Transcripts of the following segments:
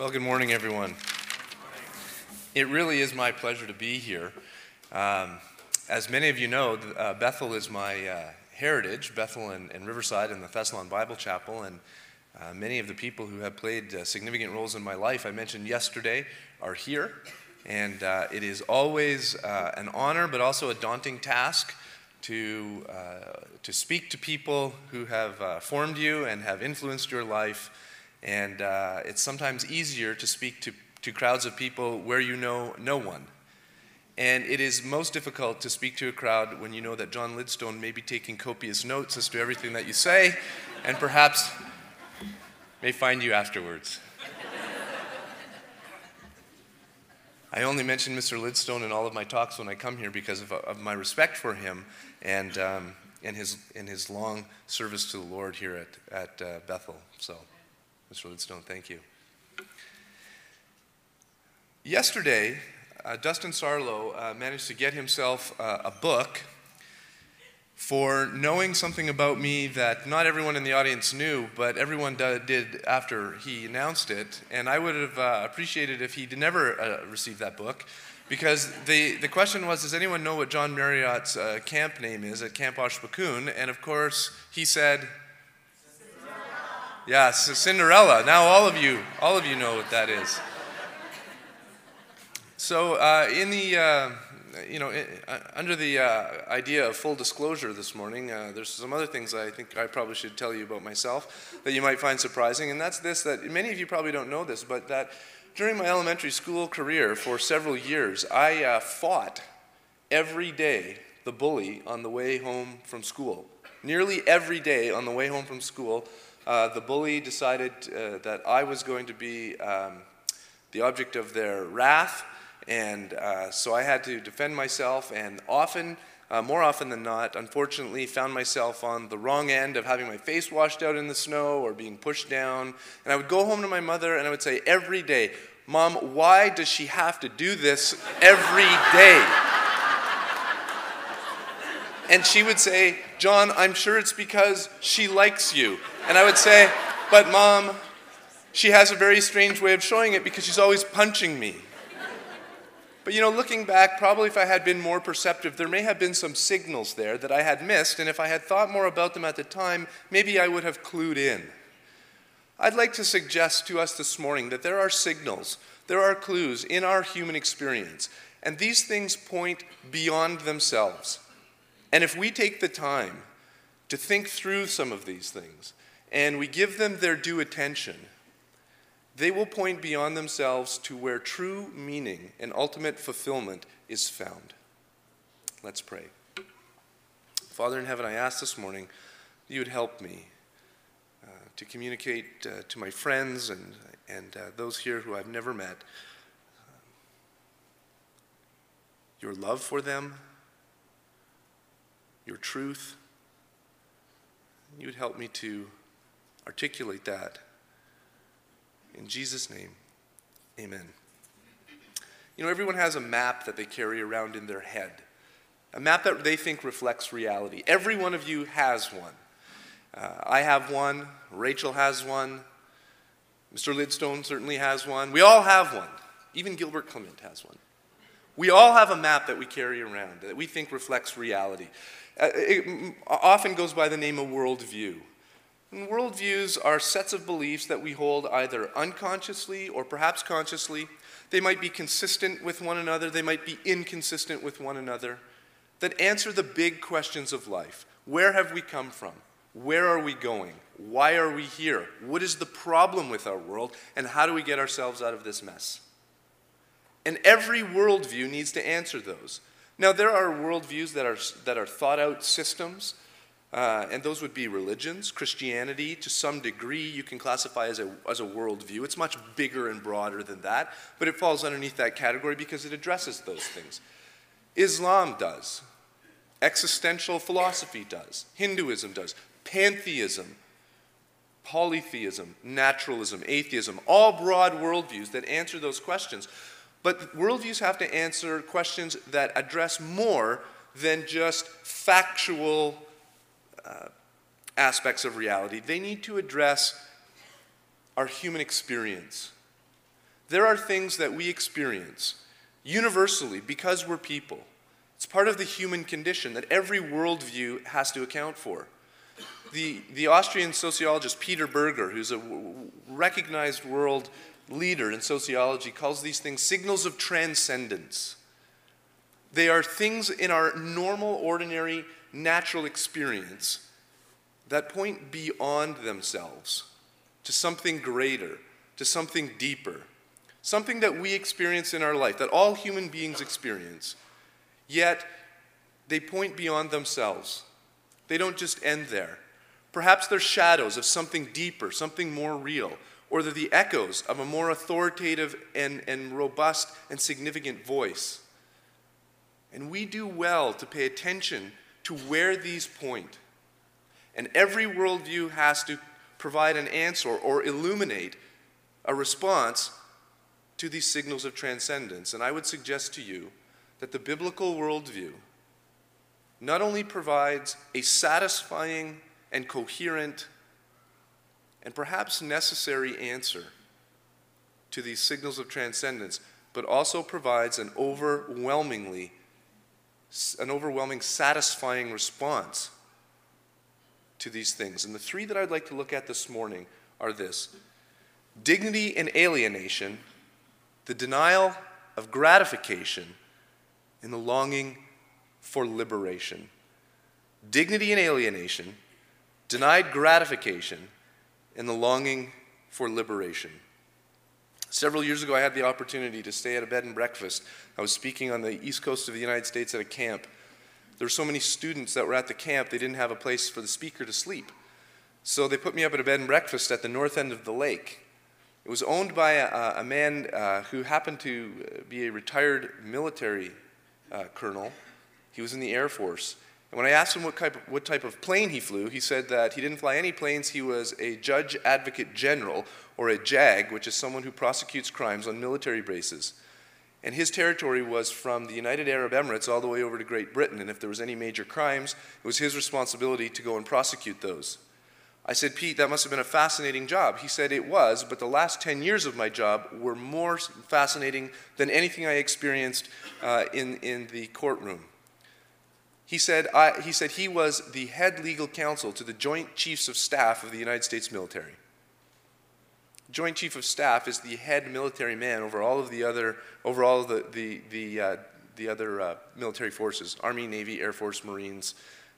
Well, good morning, everyone. It really is my pleasure to be here. As many of you know, Bethel is my heritage, Bethel and Riverside and the Thessalon Bible Chapel, and many of the people who have played significant roles in my life, I mentioned yesterday, are here. And it is always an honor, but also a daunting task to speak to people who have formed you and have influenced your life. And it's sometimes easier to speak to crowds of people where you know no one. And it is most difficult to speak to a crowd when you know that John Lidstone may be taking copious notes as to everything that you say, and perhaps may find you afterwards. I only mention Mr. Lidstone in all of my talks when I come here because of my respect for him and his long service to the Lord here at Bethel. So, Mr. Lidstone, thank you. Yesterday, Dustin Sarlo managed to get himself a book for knowing something about me that not everyone in the audience knew, but everyone did after he announced it. And I would have appreciated if he never received that book, because the question was, does anyone know what John Marriott's camp name is at Camp Oshpakun? And of course, he said, yeah, Cinderella. Now all of you know what that is. So under the idea of full disclosure this morning, there's some other things I think I probably should tell you about myself that you might find surprising, and that's this, that many of you probably don't know this, but that during my elementary school career for several years, I fought every day the bully on the way home from school. Nearly every day on the way home from school, the bully decided that I was going to be the object of their wrath, and so I had to defend myself, and more often than not, unfortunately, found myself on the wrong end of having my face washed out in the snow or being pushed down. And I would go home to my mother and I would say every day, "Mom, why does she have to do this every day?" And she would say, "John, I'm sure it's because she likes you." And I would say, "But Mom, she has a very strange way of showing it because she's always punching me." But looking back, probably if I had been more perceptive, there may have been some signals there that I had missed, and if I had thought more about them at the time, maybe I would have clued in. I'd like to suggest to us this morning that there are signals, there are clues in our human experience, and these things point beyond themselves. And if we take the time to think through some of these things, and we give them their due attention, they will point beyond themselves to where true meaning and ultimate fulfillment is found. Let's pray. Father in heaven, I ask this morning that you would help me to communicate to my friends and those here who I've never met your love for them, your truth. You would help me to articulate that. In Jesus' name, amen. Everyone has a map that they carry around in their head, a map that they think reflects reality. Every one of you has one. I have one. Rachel has one. Mr. Lidstone certainly has one. We all have one. Even Gilbert Clement has one. We all have a map that we carry around that we think reflects reality. It often goes by the name of worldview. And worldviews are sets of beliefs that we hold either unconsciously or perhaps consciously. They might be consistent with one another. They might be inconsistent with one another. That answer the big questions of life. Where have we come from? Where are we going? Why are we here? What is the problem with our world? And how do we get ourselves out of this mess? And every worldview needs to answer those. Now, there are worldviews that are thought-out systems. And those would be religions. Christianity, to some degree, you can classify as a worldview. It's much bigger and broader than that, but it falls underneath that category because it addresses those things. Islam does. Existential philosophy does. Hinduism does. Pantheism, polytheism, naturalism, atheism, all broad worldviews that answer those questions. But worldviews have to answer questions that address more than just factual aspects of reality. They need to address our human experience. There are things that we experience universally because we're people. It's part of the human condition that every worldview has to account for. The Austrian sociologist Peter Berger, who's a recognized world leader in sociology, calls these things signals of transcendence. They are things in our normal, ordinary, natural experience that point beyond themselves to something greater, to something deeper, something that we experience in our life, that all human beings experience, yet they point beyond themselves. They don't just end there. Perhaps they're shadows of something deeper, something more real, or they're the echoes of a more authoritative and robust and significant voice. And we do well to pay attention to where these point. And every worldview has to provide an answer or illuminate a response to these signals of transcendence. And I would suggest to you that the biblical worldview not only provides a satisfying and coherent and perhaps necessary answer to these signals of transcendence, but also provides an overwhelming satisfying response to these things. And the three that I'd like to look at this morning are this: dignity and alienation, the denial of gratification, and the longing for liberation. Dignity and alienation, denied gratification, and the longing for liberation. Several years ago, I had the opportunity to stay at a bed and breakfast. I was speaking on the east coast of the United States at a camp. There were so many students that were at the camp, they didn't have a place for the speaker to sleep. So they put me up at a bed and breakfast at the north end of the lake. It was owned by a man who happened to be a retired military colonel. He was in the Air Force. And when I asked him what type of plane he flew, he said that he didn't fly any planes. He was a Judge Advocate General, or a JAG, which is someone who prosecutes crimes on military bases. And his territory was from the United Arab Emirates all the way over to Great Britain. And if there was any major crimes, it was his responsibility to go and prosecute those. I said, Pete, that must have been a fascinating job. He said it was, but the last 10 years of my job were more fascinating than anything I experienced in the courtroom. He said he was the head legal counsel to the Joint Chiefs of Staff of the United States military. Joint Chief of Staff is the head military man over all of the other military forces: Army, Navy, Air Force, Marines.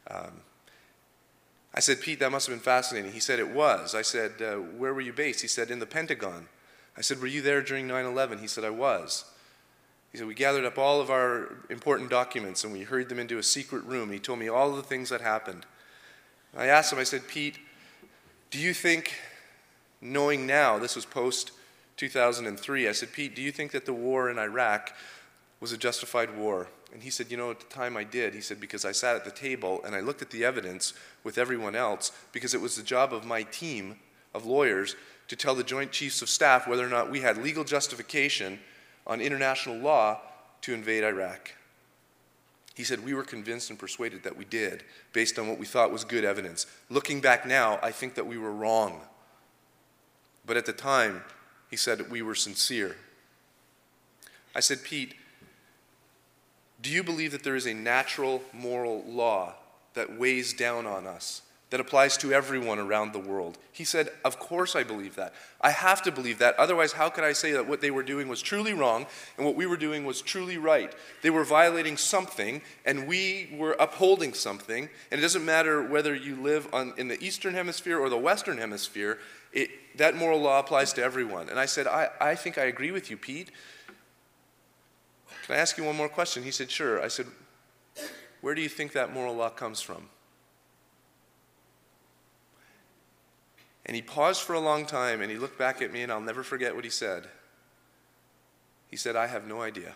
I said, Pete, that must have been fascinating. He said it was. I said, where were you based? He said, in the Pentagon. I said, were you there during 9/11? He said, I was. He said, we gathered up all of our important documents and we hurried them into a secret room. He told me all of the things that happened. I asked him, I said, Pete, do you think, knowing now, this was post-2003, I said, Pete, do you think that the war in Iraq was a justified war? And he said, you know, at the time I did. He said, because I sat at the table and I looked at the evidence with everyone else, because it was the job of my team of lawyers to tell the Joint Chiefs of Staff whether or not we had legal justification on international law to invade Iraq. He said, we were convinced and persuaded that we did, based on what we thought was good evidence. Looking back now, I think that we were wrong. But at the time, he said, we were sincere. I said, Pete, do you believe that there is a natural moral law that weighs down on us, that applies to everyone around the world? He said, of course I believe that. I have to believe that. Otherwise, how could I say that what they were doing was truly wrong and what we were doing was truly right? They were violating something and we were upholding something. And it doesn't matter whether you live in the Eastern Hemisphere or the Western Hemisphere, that moral law applies to everyone. And I said, I think I agree with you, Pete. Can I ask you one more question? He said, sure. I said, where do you think that moral law comes from? And he paused for a long time and he looked back at me and I'll never forget what he said. He said, I have no idea.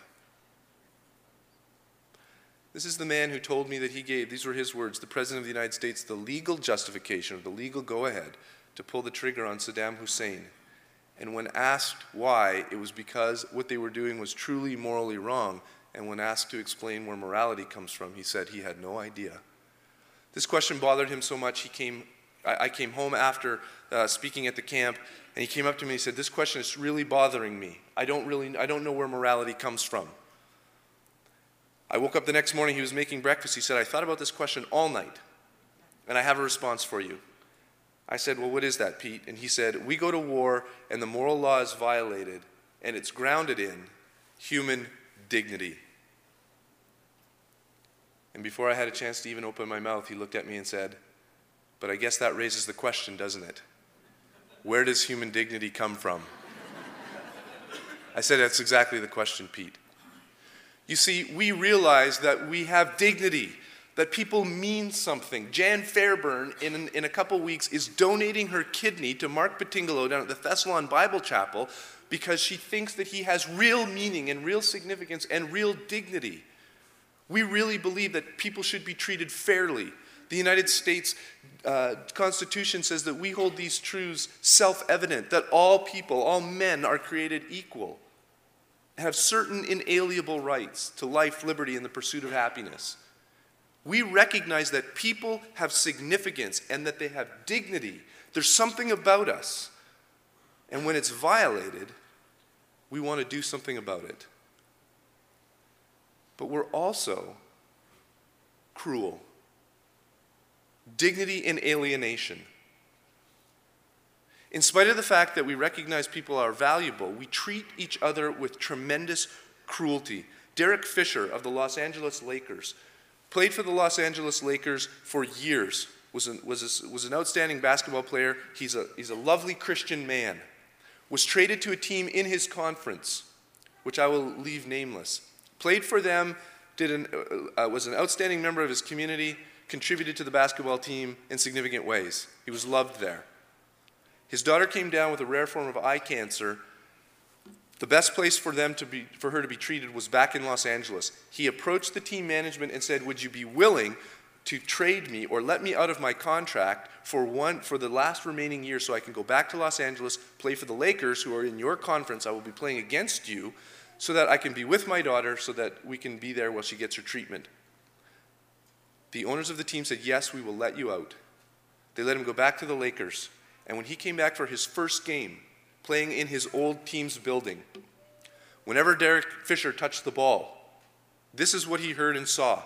This is the man who told me that he gave, these were his words, the President of the United States, the legal justification or the legal go-ahead to pull the trigger on Saddam Hussein. And when asked why, it was because what they were doing was truly morally wrong. And when asked to explain where morality comes from, he said he had no idea. This question bothered him so much he came I came home after speaking at the camp, and he came up to me and he said, "This question is really bothering me. I don't know where morality comes from." I woke up the next morning, he was making breakfast. He said, "I thought about this question all night, and I have a response for you." I said, "Well, what is that, Pete?" And he said, "We go to war, and the moral law is violated, and it's grounded in human dignity." And before I had a chance to even open my mouth, he looked at me and said, "But I guess that raises the question, doesn't it? Where does human dignity come from?" I said, "That's exactly the question, Pete." You see, we realize that we have dignity, that people mean something. Jan Fairburn, in a couple weeks, is donating her kidney to Mark Patingalo down at the Thessalon Bible Chapel because she thinks that he has real meaning and real significance and real dignity. We really believe that people should be treated fairly. The United States Constitution says that we hold these truths self-evident, that all people, all men are created equal, have certain inalienable rights to life, liberty, and the pursuit of happiness. We recognize that people have significance and that they have dignity. There's something about us. And when it's violated, we want to do something about it. But we're also cruel. Dignity in alienation. In spite of the fact that we recognize people are valuable, we treat each other with tremendous cruelty. Derek Fisher of the Los Angeles Lakers played for the Los Angeles Lakers for years, was an outstanding basketball player. He's a lovely Christian man. Was traded to a team in his conference, which I will leave nameless. Played for them, was an outstanding member of his community, contributed to the basketball team in significant ways. He was loved there. His daughter came down with a rare form of eye cancer. The best place for her to be treated was back in Los Angeles. He approached the team management and said, "Would you be willing to trade me or let me out of my contract for the last remaining year so I can go back to Los Angeles, play for the Lakers, who are in your conference. I will be playing against you, so that I can be with my daughter, so that we can be there while she gets her treatment." The owners of the team said, "Yes, we will let you out." They let him go back to the Lakers. And when he came back for his first game, playing in his old team's building, whenever Derek Fisher touched the ball, this is what he heard and saw.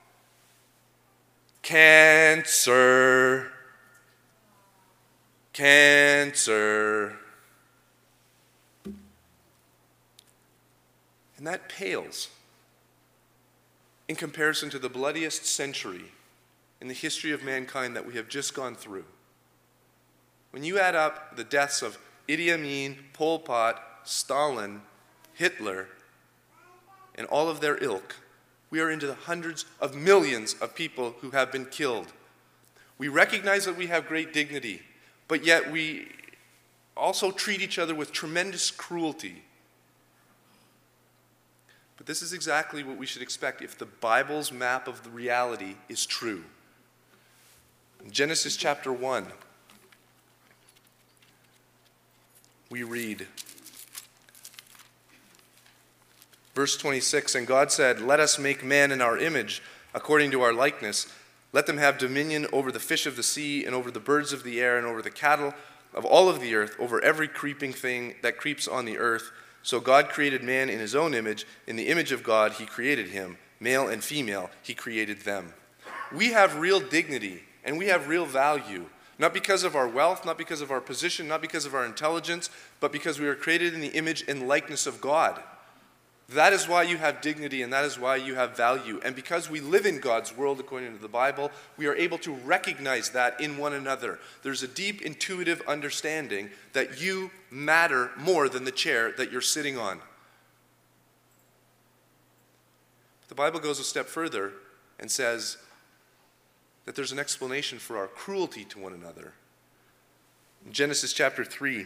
"Cancer. Cancer." And that pales in comparison to the bloodiest century in the history of mankind that we have just gone through. When you add up the deaths of Idi Amin, Pol Pot, Stalin, Hitler, and all of their ilk, we are into the hundreds of millions of people who have been killed. We recognize that we have great dignity, but yet we also treat each other with tremendous cruelty. But this is exactly what we should expect if the Bible's map of the reality is true. In Genesis chapter 1, we read, verse 26, "And God said, 'Let us make man in our image, according to our likeness. Let them have dominion over the fish of the sea, and over the birds of the air, and over the cattle of all of the earth, over every creeping thing that creeps on the earth.' So God created man in his own image. In the image of God he created him. Male and female he created them." We have real dignity, and we have real value. Not because of our wealth, not because of our position, not because of our intelligence, but because we are created in the image and likeness of God. That is why you have dignity, and that is why you have value. And because we live in God's world according to the Bible, we are able to recognize that in one another. There's a deep intuitive understanding that you matter more than the chair that you're sitting on. The Bible goes a step further and says that there's an explanation for our cruelty to one another. In Genesis chapter 3,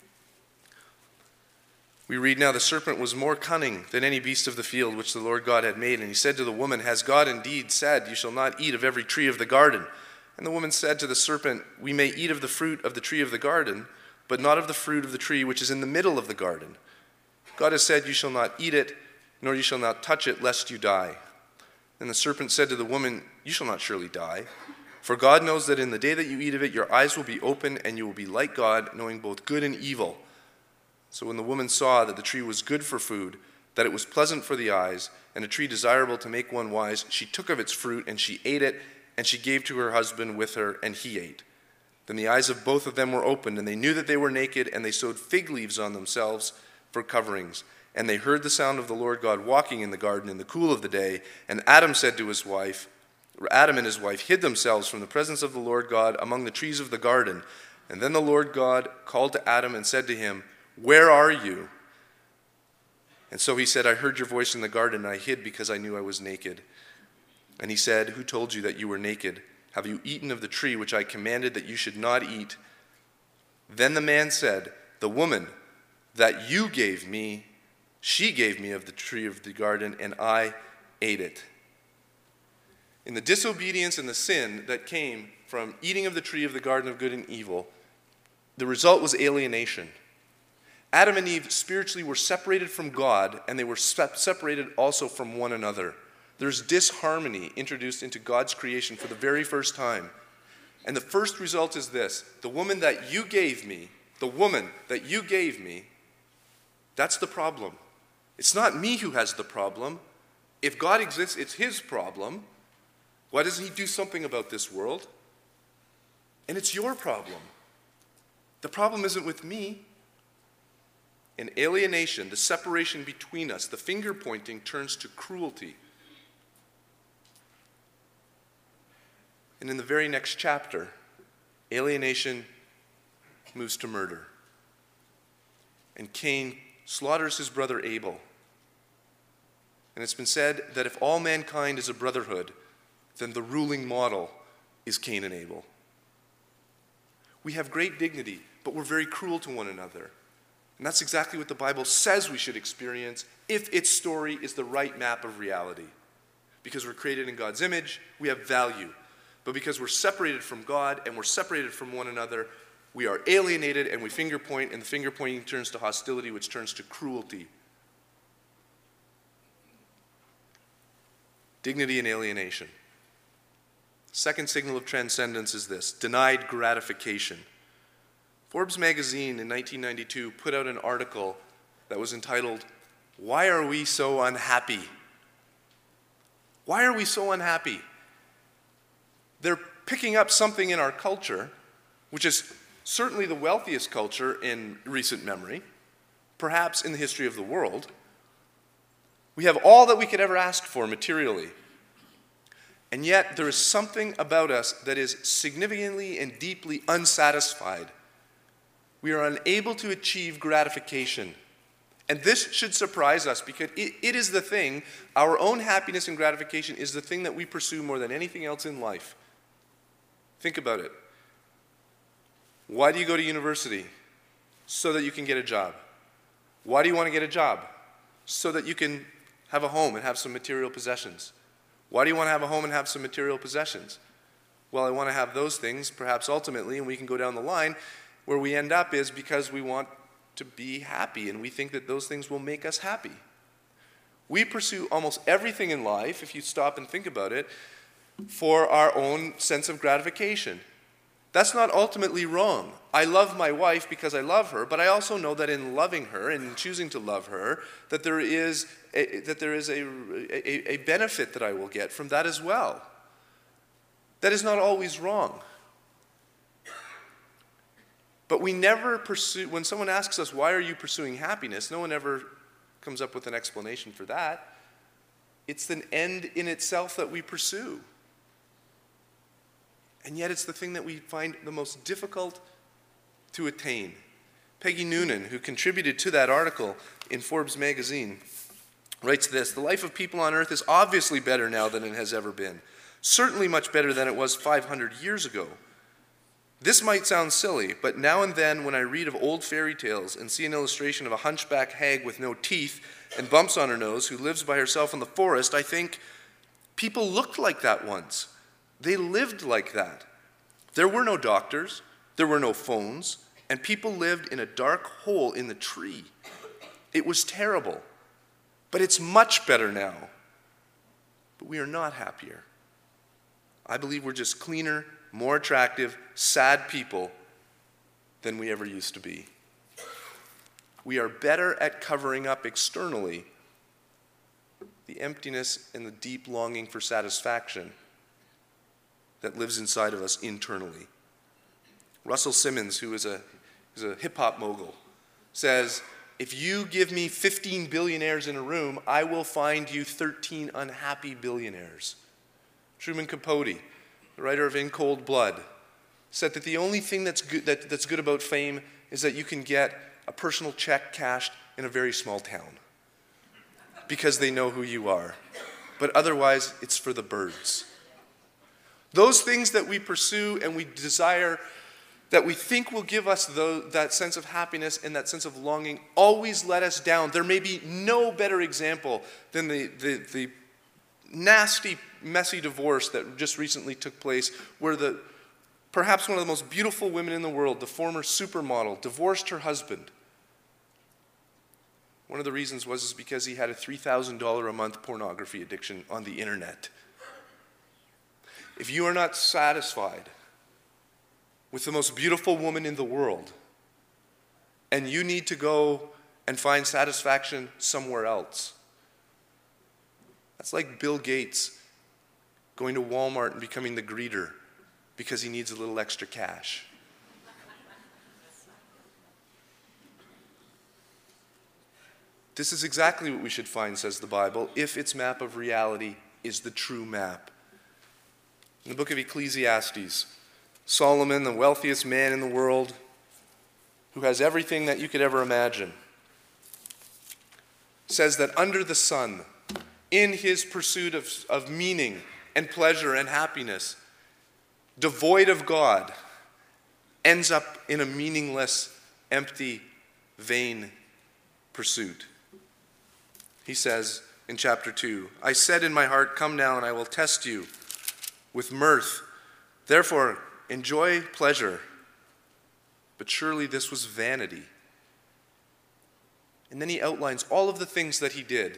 we read, "Now the serpent was more cunning than any beast of the field which the Lord God had made. And he said to the woman, 'Has God indeed said, you shall not eat of every tree of the garden?' And the woman said to the serpent, 'We may eat of the fruit of the tree of the garden, but not of the fruit of the tree which is in the middle of the garden. God has said, you shall not eat it, nor you shall not touch it, lest you die.' And the serpent said to the woman, 'You shall not surely die. For God knows that in the day that you eat of it, your eyes will be open, and you will be like God, knowing both good and evil." So when the woman saw that the tree was good for food, that it was pleasant for the eyes, and a tree desirable to make one wise, she took of its fruit, and she ate it, and she gave to her husband with her, and he ate. Then the eyes of both of them were opened, and they knew that they were naked, and they sewed fig leaves on themselves for coverings. And they heard the sound of the Lord God walking in the garden in the cool of the day. And Adam and his wife hid themselves from the presence of the Lord God among the trees of the garden. And then the Lord God called to Adam and said to him, "Where are you?" And so he said, "I heard your voice in the garden, and I hid because I knew I was naked." And he said, "Who told you that you were naked? Have you eaten of the tree which I commanded that you should not eat?" Then the man said, "The woman that you gave me, she gave me of the tree of the garden, and I ate it." In the disobedience and the sin that came from eating of the tree of the garden of good and evil, the result was alienation. Adam and Eve spiritually were separated from God, and they were separated also from one another. There's disharmony introduced into God's creation for the very first time. And the first result is this: the woman that you gave me, that's the problem. It's not me who has the problem. If God exists, it's his problem. Why doesn't he do something about this world? And it's your problem. The problem isn't with me. In alienation, the separation between us, the finger pointing turns to cruelty. And in the very next chapter, alienation moves to murder. And Cain slaughters his brother Abel. And it's been said that if all mankind is a brotherhood, then the ruling model is Cain and Abel. We have great dignity, but we're very cruel to one another. And that's exactly what the Bible says we should experience if its story is the right map of reality. Because we're created in God's image, we have value. But because we're separated from God and we're separated from one another, we are alienated and we finger point, and the finger pointing turns to hostility, which turns to cruelty. Dignity and alienation. Second signal of transcendence is this: denied gratification. Forbes magazine in 1992 put out an article that was entitled, "Why Are We So Unhappy?" Why are we so unhappy? They're picking up something in our culture, which is certainly the wealthiest culture in recent memory, perhaps in the history of the world. We have all that we could ever ask for materially. And yet there is something about us that is significantly and deeply unsatisfied. We are unable to achieve gratification. And this should surprise us, because it is the thing, our own happiness and gratification is the thing that we pursue more than anything else in life. Think about it. Why do you go to university? So that you can get a job. Why do you want to get a job? So that you can have a home and have some material possessions. Why do you want to have a home and have some material possessions? Well, I want to have those things, perhaps ultimately, and we can go down the line. Where we end up is because we want to be happy, and we think that those things will make us happy. We pursue almost everything in life, if you stop and think about it, for our own sense of gratification. That's not ultimately wrong. I love my wife because I love her, but I also know that in loving her and in choosing to love her, that there is a benefit that I will get from that as well. That is not always wrong. But we never pursue, when someone asks us, why are you pursuing happiness? No one ever comes up with an explanation for that. It's an end in itself that we pursue. And yet it's the thing that we find the most difficult to attain. Peggy Noonan, who contributed to that article in Forbes magazine, writes this: "The life of people on earth is obviously better now than it has ever been. Certainly much better than it was 500 years ago. This might sound silly, but now and then when I read of old fairy tales and see an illustration of a hunchback hag with no teeth and bumps on her nose who lives by herself in the forest, I think, people looked like that once. They lived like that. There were no doctors, there were no phones, and people lived in a dark hole in the tree. It was terrible, but it's much better now. But we are not happier. I believe we're just cleaner, more attractive, sad people than we ever used to be. We are better at covering up externally the emptiness and the deep longing for satisfaction that lives inside of us internally. Russell Simmons, who is a hip-hop mogul, says, if you give me 15 billionaires in a room, I will find you 13 unhappy billionaires. Truman Capote, the writer of In Cold Blood, said that the only thing that's good about fame is that you can get a personal check cashed in a very small town because they know who you are. But otherwise, it's for the birds. Those things that we pursue and we desire, that we think will give us that sense of happiness and that sense of longing, always let us down. There may be no better example than the nasty, messy divorce that just recently took place, where perhaps one of the most beautiful women in the world, the former supermodel, divorced her husband. One of the reasons was because he had a $3,000 a month pornography addiction on the internet. If you are not satisfied with the most beautiful woman in the world, and you need to go and find satisfaction somewhere else, that's like Bill Gates going to Walmart and becoming the greeter because he needs a little extra cash. This is exactly what we should find, says the Bible, if its map of reality is the true map. In the book of Ecclesiastes, Solomon, the wealthiest man in the world, who has everything that you could ever imagine, says that under the sun, in his pursuit of meaning and pleasure and happiness, devoid of God, ends up in a meaningless, empty, vain pursuit. He says in chapter 2, I said in my heart, come now and I will test you with mirth. Therefore, enjoy pleasure. But surely this was vanity. And then he outlines all of the things that he did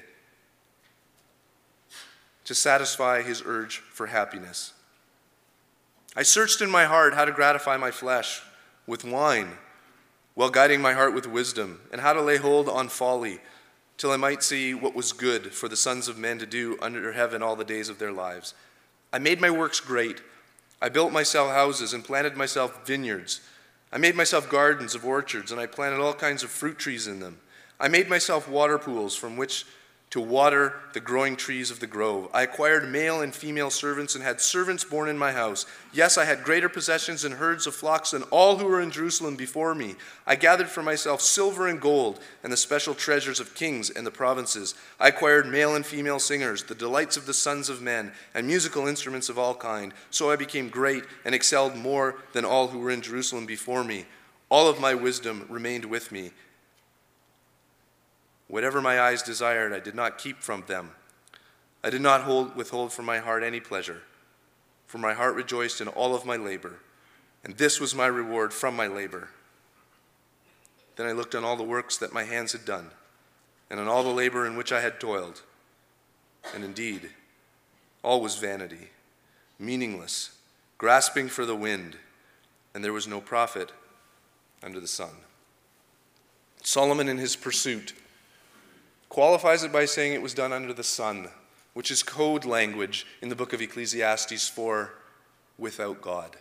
to satisfy his urge for happiness. I searched in my heart how to gratify my flesh with wine, while guiding my heart with wisdom, and how to lay hold on folly, till I might see what was good for the sons of men to do under heaven all the days of their lives. I made my works great. I built myself houses and planted myself vineyards. I made myself gardens of orchards, and I planted all kinds of fruit trees in them. I made myself water pools from which to water the growing trees of the grove. I acquired male and female servants and had servants born in my house. Yes, I had greater possessions and herds of flocks than all who were in Jerusalem before me. I gathered for myself silver and gold and the special treasures of kings and the provinces. I acquired male and female singers, the delights of the sons of men, and musical instruments of all kind. So I became great and excelled more than all who were in Jerusalem before me. All of my wisdom remained with me. Whatever my eyes desired, I did not keep from them. I did not withhold from my heart any pleasure, for my heart rejoiced in all of my labor, and this was my reward from my labor. Then I looked on all the works that my hands had done, and on all the labor in which I had toiled, and indeed, all was vanity, meaningless, grasping for the wind, and there was no profit under the sun. Solomon, in his pursuit, qualifies it by saying it was done under the sun, which is code language in the book of Ecclesiastes for without God.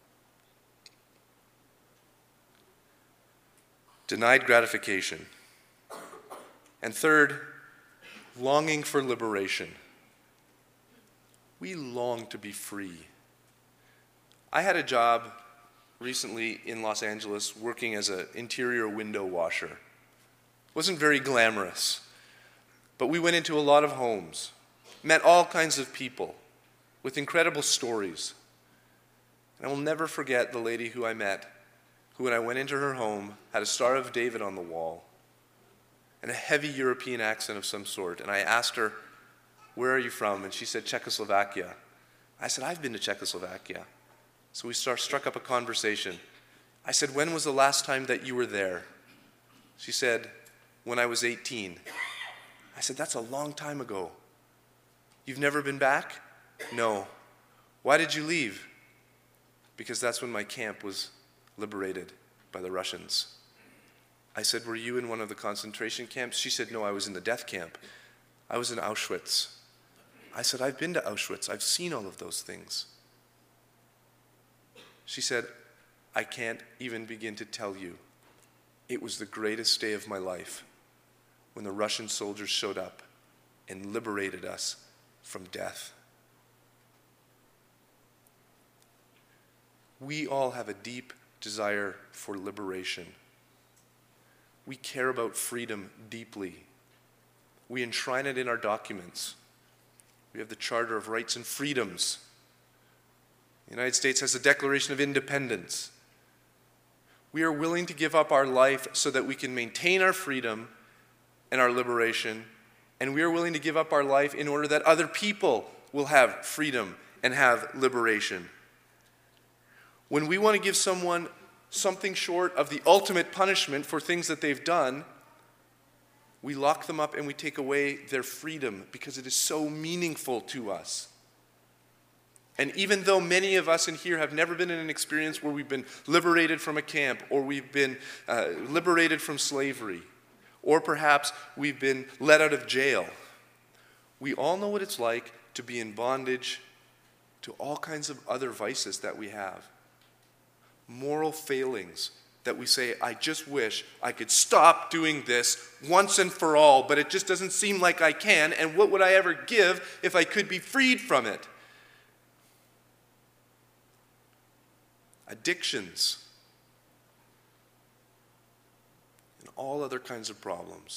Denied gratification. And third, longing for liberation. We long to be free. I had a job recently in Los Angeles working as an interior window washer. It wasn't very glamorous. But we went into a lot of homes, met all kinds of people with incredible stories. And I will never forget the lady who I met, who when I went into her home had a Star of David on the wall and a heavy European accent of some sort. And I asked her, where are you from? And she said, Czechoslovakia. I said, I've been to Czechoslovakia. So we struck up a conversation. I said, when was the last time that you were there? She said, when I was 18. I said, that's a long time ago. You've never been back? No. Why did you leave? Because that's when my camp was liberated by the Russians. I said, were you in one of the concentration camps? She said, no, I was in the death camp. I was in Auschwitz. I said, I've been to Auschwitz. I've seen all of those things. She said, I can't even begin to tell you. It was the greatest day of my life when the Russian soldiers showed up and liberated us from death. We all have a deep desire for liberation. We care about freedom deeply. We enshrine it in our documents. We have the Charter of Rights and Freedoms. The United States has the Declaration of Independence. We are willing to give up our life so that we can maintain our freedom and our liberation, and we are willing to give up our life in order that other people will have freedom and have liberation. When we want to give someone something short of the ultimate punishment for things that they've done, we lock them up and we take away their freedom because it is so meaningful to us. And even though many of us in here have never been in an experience where we've been liberated from a camp, or we've been liberated from slavery, or perhaps we've been let out of jail, we all know what it's like to be in bondage to all kinds of other vices that we have. Moral failings that we say, I just wish I could stop doing this once and for all, but it just doesn't seem like I can, and what would I ever give if I could be freed from it? Addictions, and all other kinds of problems.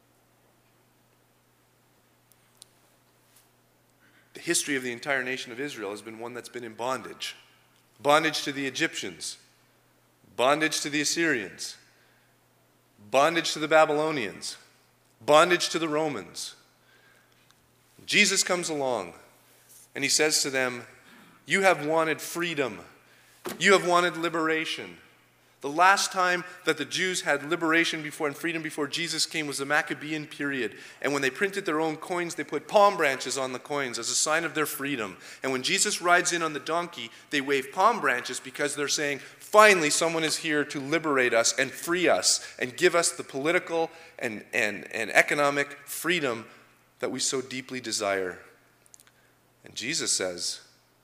The history of the entire nation of Israel has been one that's been in bondage. Bondage to the Egyptians, bondage to the Assyrians, bondage to the Babylonians, bondage to the Romans. Jesus comes along and he says to them, you have wanted freedom. You have wanted liberation. The last time that the Jews had liberation before and freedom before Jesus came was the Maccabean period. And when they printed their own coins, they put palm branches on the coins as a sign of their freedom. And when Jesus rides in on the donkey, they wave palm branches because they're saying, finally, someone is here to liberate us and free us and give us the political and economic freedom that we so deeply desire. And Jesus says,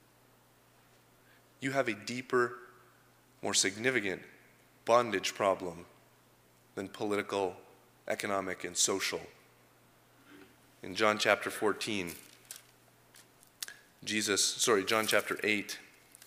you have a deeper, more significant bondage problem than political, economic, and social. In John chapter 8,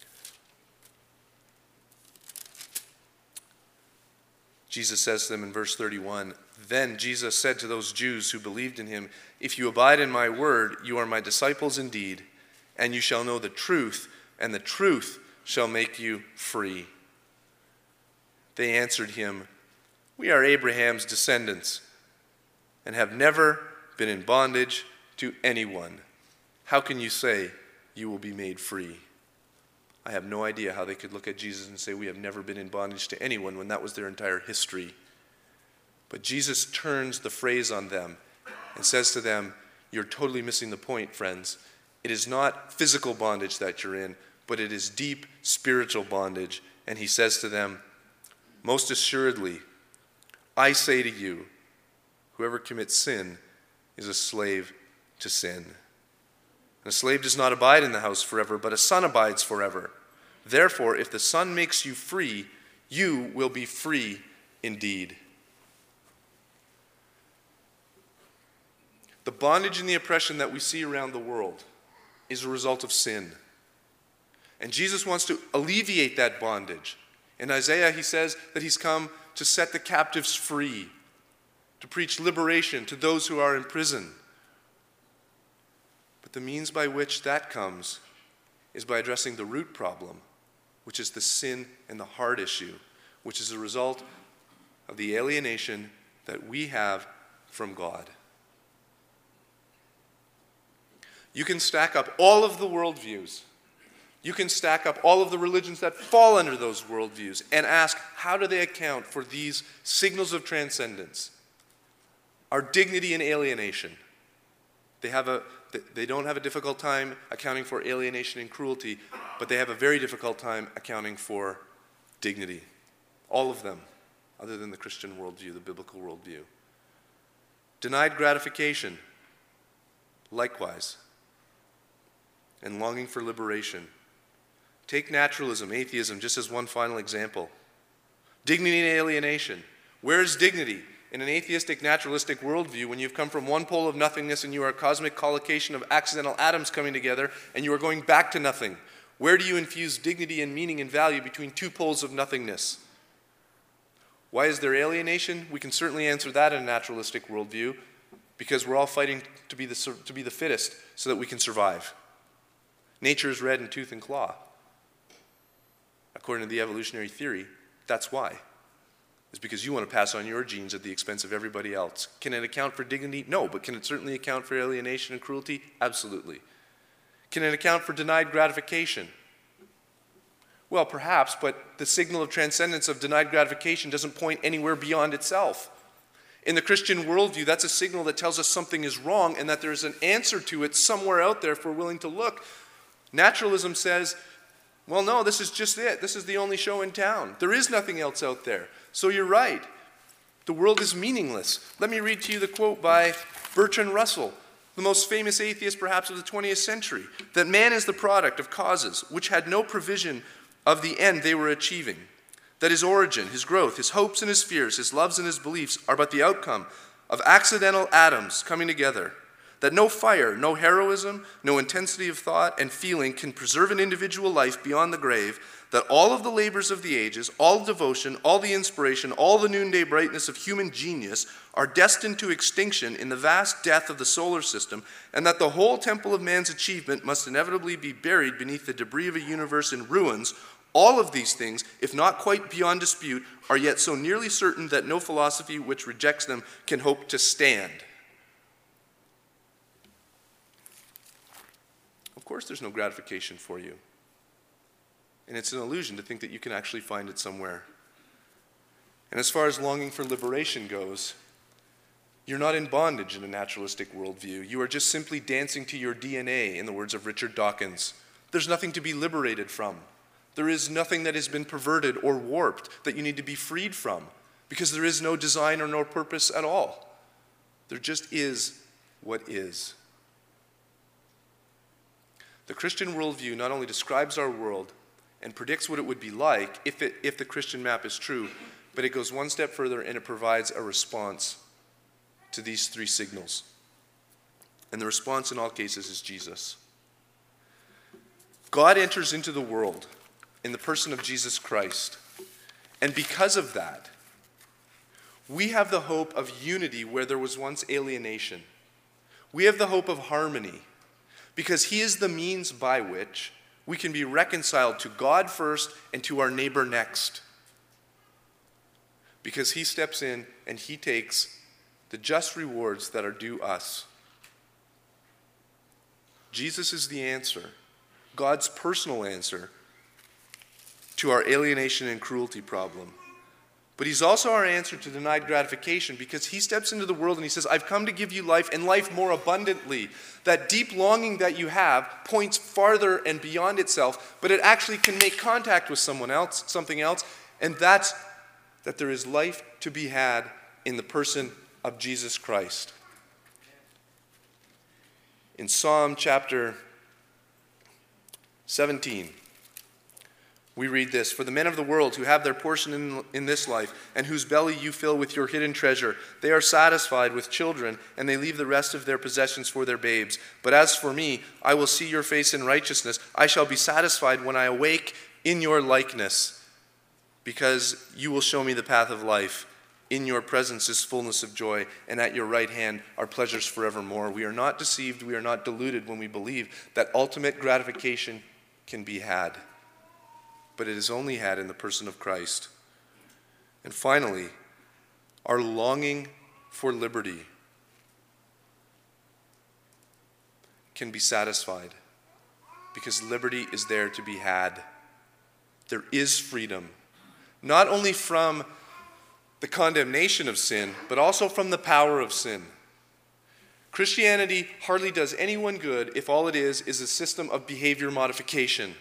Jesus says to them in verse 31, then Jesus said to those Jews who believed in him, if you abide in my word, you are my disciples indeed, and you shall know the truth, and the truth shall make you free. They answered him, we are Abraham's descendants and have never been in bondage to anyone. How can you say you will be made free? I have no idea how they could look at Jesus and say we have never been in bondage to anyone when that was their entire history. But Jesus turns the phrase on them and says to them, you're totally missing the point, friends. It is not physical bondage that you're in, but it is deep spiritual bondage. And he says to them, most assuredly, I say to you, whoever commits sin is a slave to sin. And a slave does not abide in the house forever, but a son abides forever. Therefore, if the Son makes you free, you will be free indeed. The bondage and the oppression that we see around the world is a result of sin. And Jesus wants to alleviate that bondage. In Isaiah, he says that he's come to set the captives free, to preach liberation to those who are in prison. But the means by which that comes is by addressing the root problem, which is the sin and the heart issue, which is a result of the alienation that we have from God. You can stack up all of the worldviews. You can stack up all of the religions that fall under those worldviews and ask, how do they account for these signals of transcendence? Our dignity and alienation. They don't have a difficult time accounting for alienation and cruelty, but they have a very difficult time accounting for dignity. All of them, other than the Christian worldview, the biblical worldview. Denied gratification, likewise. And longing for liberation. Take naturalism, atheism, just as one final example. Dignity and alienation. Where is dignity in an atheistic, naturalistic worldview when you've come from one pole of nothingness and you are a cosmic collocation of accidental atoms coming together and you are going back to nothing? Where do you infuse dignity and meaning and value between two poles of nothingness? Why is there alienation? We can certainly answer that in a naturalistic worldview, because we're all fighting to be the fittest so that we can survive. Nature is red in tooth and claw. According to the evolutionary theory, that's why. It's because you want to pass on your genes at the expense of everybody else. Can it account for dignity? No, but can it certainly account for alienation and cruelty? Absolutely. Can it account for denied gratification? Well, perhaps, but the signal of transcendence of denied gratification doesn't point anywhere beyond itself. In the Christian worldview, that's a signal that tells us something is wrong and that there's an answer to it somewhere out there if we're willing to look. Naturalism says, well, no, this is just it. This is the only show in town. There is nothing else out there. So you're right. The world is meaningless. Let me read to you the quote by Bertrand Russell, the most famous atheist perhaps of the 20th century, that man is the product of causes which had no provision of the end they were achieving, that his origin, his growth, his hopes and his fears, his loves and his beliefs are but the outcome of accidental atoms coming together, that no fire, no heroism, no intensity of thought and feeling can preserve an individual life beyond the grave, that all of the labors of the ages, all devotion, all the inspiration, all the noonday brightness of human genius are destined to extinction in the vast death of the solar system, and that the whole temple of man's achievement must inevitably be buried beneath the debris of a universe in ruins. All of these things, if not quite beyond dispute, are yet so nearly certain that no philosophy which rejects them can hope to stand. Of course there's no gratification for you. And it's an illusion to think that you can actually find it somewhere. And as far as longing for liberation goes, you're not in bondage in a naturalistic worldview. You are just simply dancing to your DNA, in the words of Richard Dawkins. There's nothing to be liberated from. There is nothing that has been perverted or warped that you need to be freed from, because there is no design or no purpose at all. There just is what is. The Christian worldview not only describes our world and predicts what it would be like if the Christian map is true, but it goes one step further and it provides a response to these three signals. And the response in all cases is Jesus. God enters into the world in the person of Jesus Christ. And because of that, we have the hope of unity where there was once alienation. We have the hope of harmony because he is the means by which we can be reconciled to God first and to our neighbor next. Because he steps in and he takes the just rewards that are due us. Jesus is the answer, God's personal answer to our alienation and cruelty problem. But he's also our answer to denied gratification, because he steps into the world and he says, I've come to give you life and life more abundantly. That deep longing that you have points farther and beyond itself, but it actually can make contact with someone else, something else, and that's that there is life to be had in the person of Jesus Christ. In Psalm chapter 17, we read this, for the men of the world who have their portion in this life and whose belly you fill with your hidden treasure, they are satisfied with children and they leave the rest of their possessions for their babes. But as for me, I will see your face in righteousness. I shall be satisfied when I awake in your likeness, because you will show me the path of life. In your presence is fullness of joy, and at your right hand are pleasures forevermore. We are not deceived, we are not deluded when we believe that ultimate gratification can be had. But it is only had in the person of Christ. And finally, our longing for liberty can be satisfied because liberty is there to be had. There is freedom, not only from the condemnation of sin, but also from the power of sin. Christianity hardly does anyone good if all it is a system of behavior modification.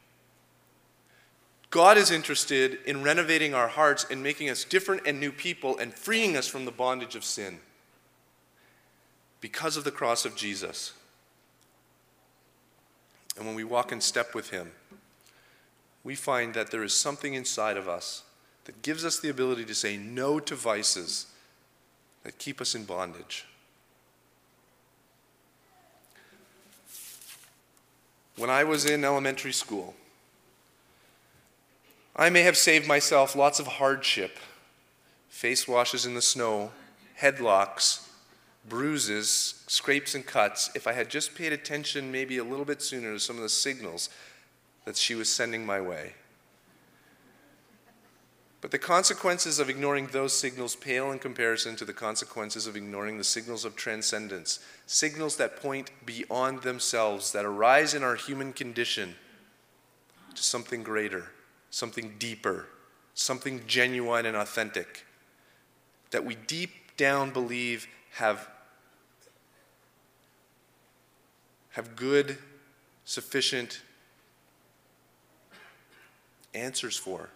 God is interested in renovating our hearts and making us different and new people and freeing us from the bondage of sin because of the cross of Jesus. And when we walk in step with him, we find that there is something inside of us that gives us the ability to say no to vices that keep us in bondage. When I was in elementary school, I may have saved myself lots of hardship, face washes in the snow, headlocks, bruises, scrapes and cuts, if I had just paid attention maybe a little bit sooner to some of the signals that she was sending my way. But the consequences of ignoring those signals pale in comparison to the consequences of ignoring the signals of transcendence, signals that point beyond themselves, that arise in our human condition to something greater, something deeper, something genuine and authentic, that we deep down believe have good, sufficient answers for.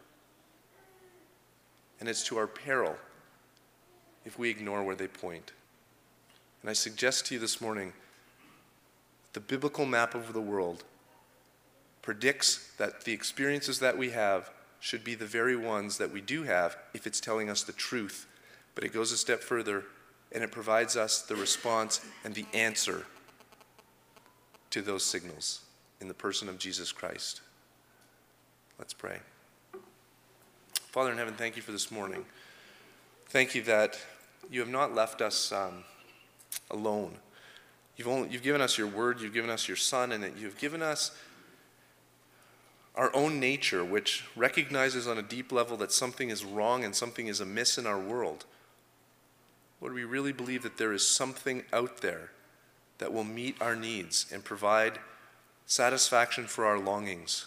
And it's to our peril if we ignore where they point. And I suggest to you this morning, the biblical map of the world predicts that the experiences that we have should be the very ones that we do have if it's telling us the truth. But it goes a step further, and it provides us the response and the answer to those signals in the person of Jesus Christ. Let's pray. Father in heaven, thank you for this morning. Thank you that you have not left us alone. You've given us your word, you've given us your Son, and that you've given us our own nature, which recognizes on a deep level that something is wrong and something is amiss in our world. Lord, we really believe that there is something out there that will meet our needs and provide satisfaction for our longings.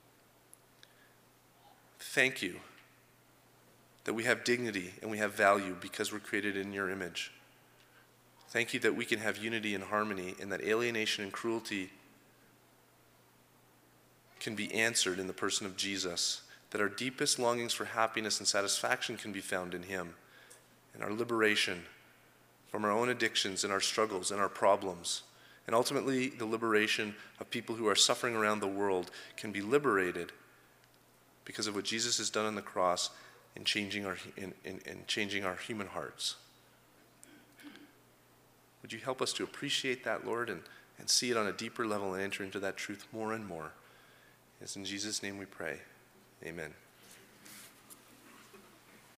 Thank you that we have dignity and we have value because we're created in your image. Thank you that we can have unity and harmony, and that alienation and cruelty can be answered in the person of Jesus, that our deepest longings for happiness and satisfaction can be found in him, and our liberation from our own addictions and our struggles and our problems, and ultimately the liberation of people who are suffering around the world can be liberated because of what Jesus has done on the cross in changing our human hearts. Would you help us to appreciate that, Lord, and see it on a deeper level and enter into that truth more and more? It's in Jesus' name we pray. Amen.